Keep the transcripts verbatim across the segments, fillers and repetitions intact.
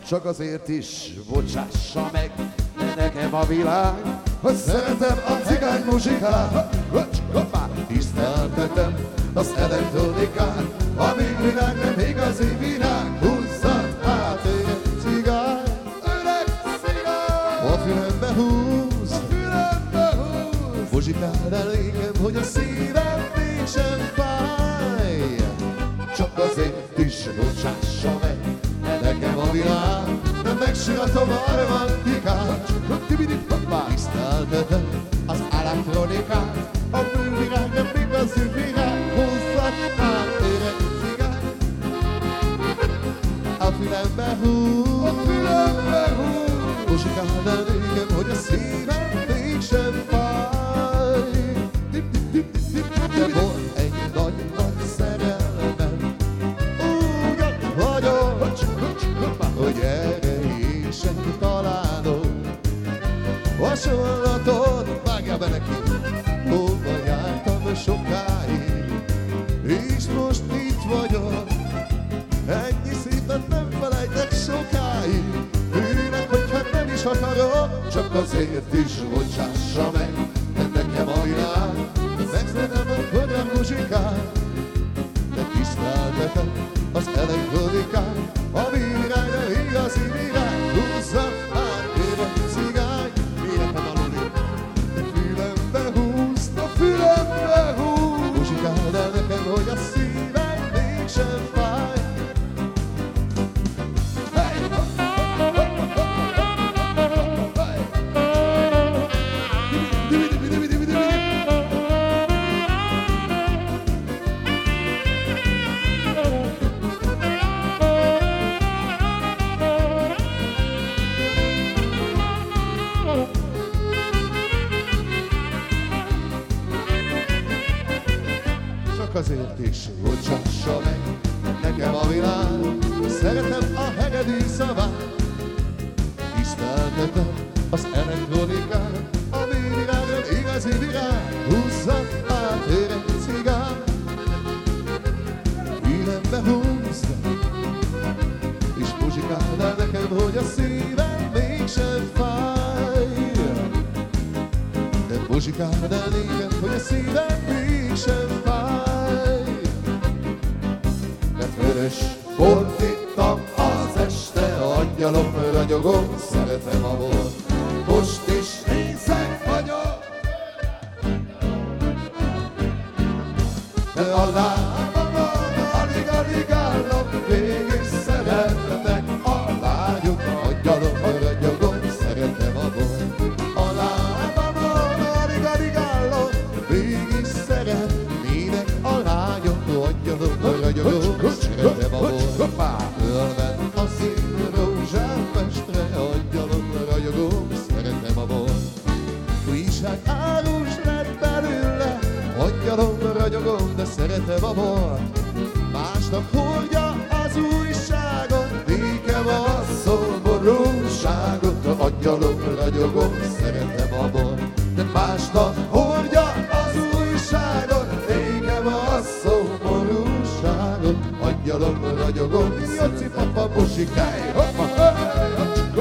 csak azért is bocsássa meg nekem a világ, hogy szeretem a cigány muzsikát. Tiszteltetem az elektronikát, ami virág nem igazi virág. Húzzad át egy cigány, öreg cigány, a fülembe húz, a fülembe húz. Muzsikáld el engem, hogy a szívem mégsem fáj, csak azért is bocsássa meg nekem a világ, nem megsiratom a romantikát. Tiszteltetem az elektronikát, a művirág nem igazi virág. Húzzad át öreg cigány, a fülembe húz, a fülembe húz. Muzsikáld el engem, hogy a szívem mégsem fáj. De volt egy nagy-nagy szerelmem, úgy vagyok, hogy erre én sem találok hasonlatot. Vágjál be neki! Hova jártam sokáig, és most itt vagyok. Ennyi szépet nem felejtek sokáig. Őnek, hogyha nem is akarok, csak azért is bocsássa meg nekem a világ. Megszerem a kodra muzsikát, de tiszteltetem az elektronikát, a virág, de igazi virág. Húzza át öreg cigány, életem aluli, de fülembe húzd, a fülembe húzd. Muzsikáld el nekem, hogy a szívem mégsem fáj. Azért is bocsássa meg nekem a világ, szeretem a hegedű szavát. Tiszteltetem az elektronikát, ami virág, nem igazi virág. Húzza át öreg cigány, fülembe húzd, és muzsikáld el nekem, hogy a szívem mégsem fáj. De muzsikáld el nekem, hogy a szívem mégsem fáj. Vörös bort ittam az este, angyalom ragyogom, szeretem a bort. Most is részeg vagyok, de a lábamon alig-alig állok, végig szeretetek a lányok, angyalom ragyogom, szeretem a bort. A lábamon alig-alig állok, végig szeretnének a lányok, angyalom ragyogom. Szeretem a bort, ölven a szín rózsám mestre, angyalom ragyogom, szeretem a bort. Újság árus lett belőle, angyalom ragyogom, de szeretem a bort. Másnap hordja az újságot, nékem a szomorúságot, angyalom ragyogom, szeretem a bort. De másnap hordja az újságot, nékem a szomorúságot, angyalom ragyogom, Jóci papa muzsikáj, hoppa, hey,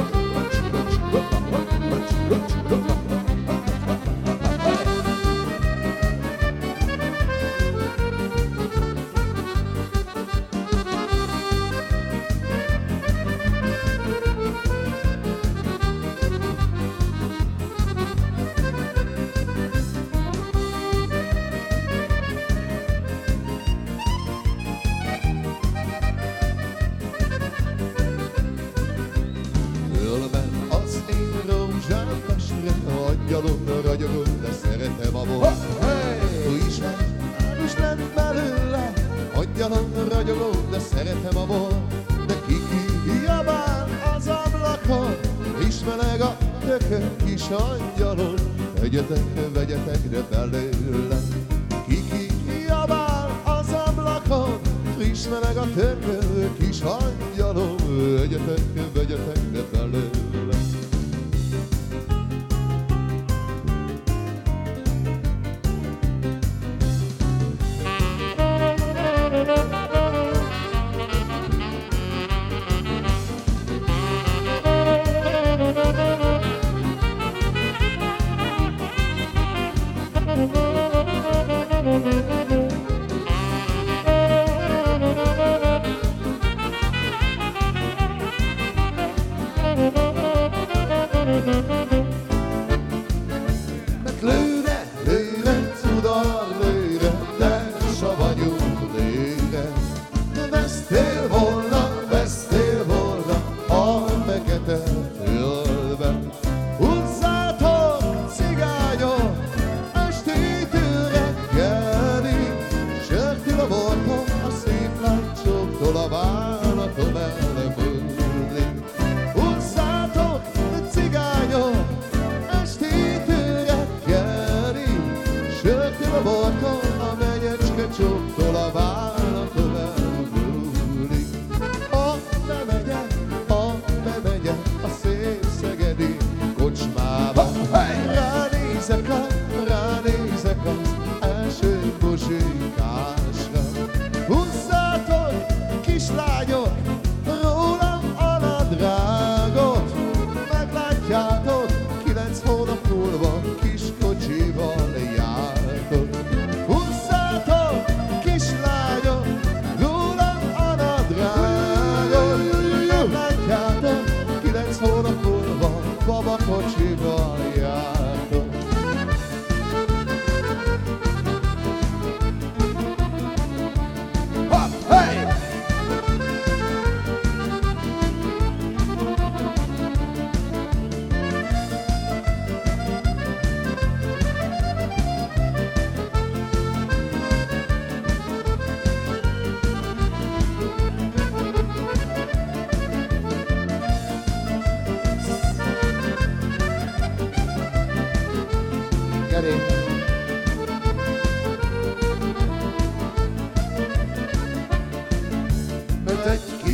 angyalom ragyogom, de szeretem a bort. Újság árus lett belőle, angyalom ragyogom, de szeretem a bort. De kiki jabál az ablakon, és meleg a tökör kis angyalom, vegyetek, vegyetek, de belőle. Kiki jabál az ablakon, és meleg a tökör kis angyalom, vegyetek, vegyetek, de belőle.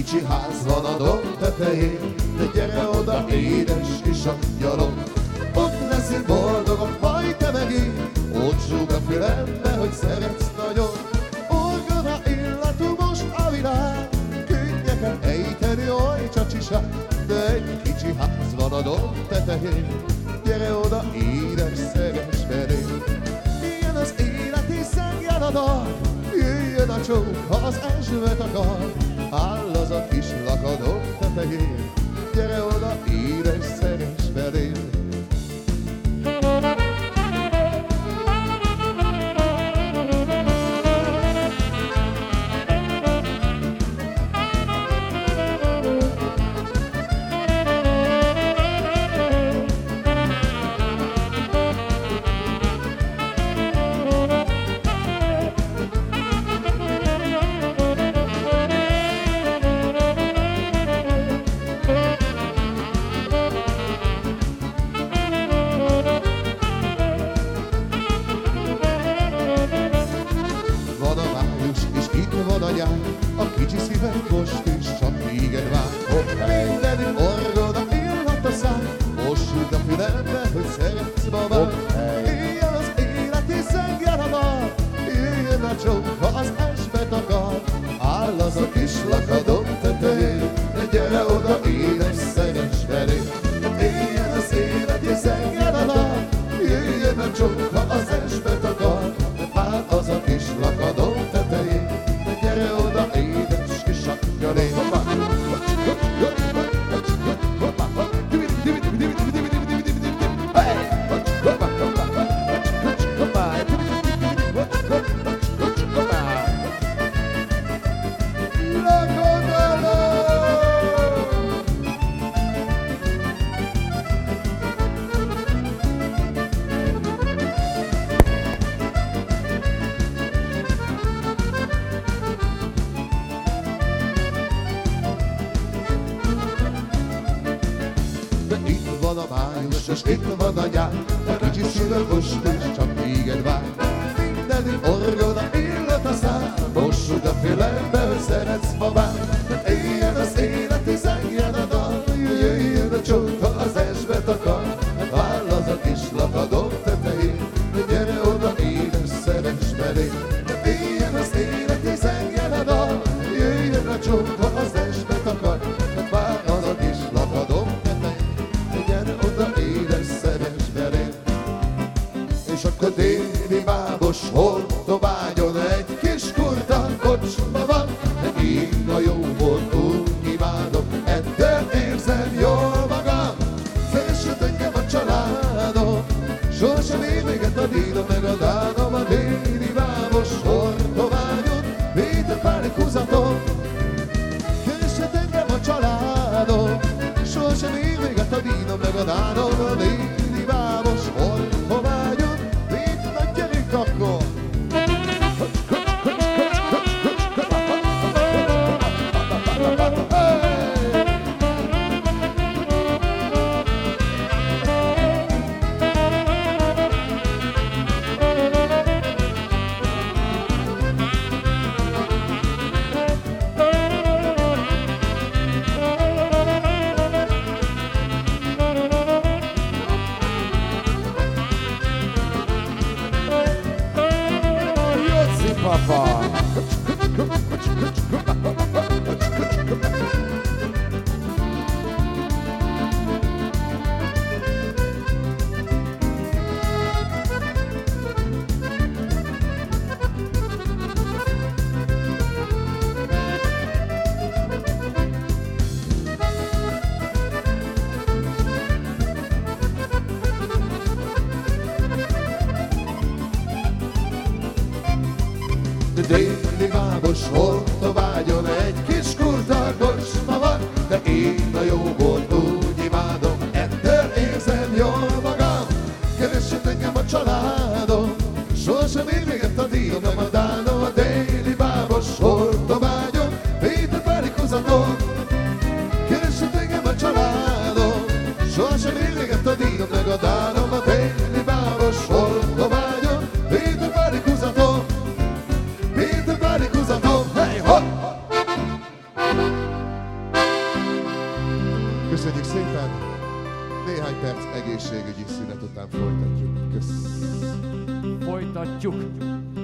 kicsi ház van a domb tetején, de gyere oda, édes kis angyalom. Ott leszel boldogok, majd te meg én, ott zsúg a fülembe, hogy szeretsz nagyon. Orgona illatú most a világ, könnyeken ejteni oly csacsiság, de egy kicsi ház van a domb tetején, gyere oda, édes szeres felé. Ilyen az élet, hiszen jön a dal, jöjjön a csók, ha az esőt akar. Áll az a kis lakadó tetején, gyere oda, édes szeres felé. A kicsi szívem most is csak téged vár. Ott mindenütt orgod, a illat a szám, most süt a fülembe, hogy szeretsz babám. Éjjel az élet, hiszen jön a dal, jöjjön a csók, ha az esbe takar. Áll az a kis lakadom tetején, de gyere oda, édes szeres felé. Éjjel az élet, hiszen jön a dal, jöjjön a csók, ha az esbe takar. Áll az a kis lakadom tetején, de gyere oda, édes kis angyalé. Itt van a május, és itt van a nyár, a kicsi szívem most is csak téged vár. Mindenütt orgod, a illat a szám, most süt a fülembe, hogy szeretsz babám. Éljen az élet, hiszen jön a dal, jöjjön a csók, ha az esbe takar. Áll az a kis lakadom tetején, gyere oda, édes szeres felé. Éljen az élet, hiszen jön a dal, jöjjön a csók, ha az esbe takar. Vár az a kis lakadom tetején, gyere oda, édes szeres felé. És akkor déli bábos Hortobágyon egy kis kurta kocsma van, de én a jó volt, úgy imádom, ettől érzem jól magam. Szeresset engem a családom, sosem ér véget a dínom meg a dánom. A déli bábos Hortobágyon vétett pánik húzatom. Keresset engem a családom, sosem ér véget a dínom meg a dánom. A déli bábos Hortobágyon vétett a gyerünk akkor. Papa. Déli bábos Hortobágyon egy kis kurta kocsma van, de én a jó bort úgy imádom, ettől érzem jól magam. Keresset engem a családom, sosem ér véget a dínom, a dánom. A déli bábos Hortobágyon vétett pánik húzatom. Keresset engem a családom, sosem ér véget a dínom meg a dánom. A déli bábos Hortobágyon vétett pánik húzatom. Hey, hop! Köszönjük szépen! Néhány perc egészségügyi szünet után folytatjuk. Köszönjük! Folytatjuk!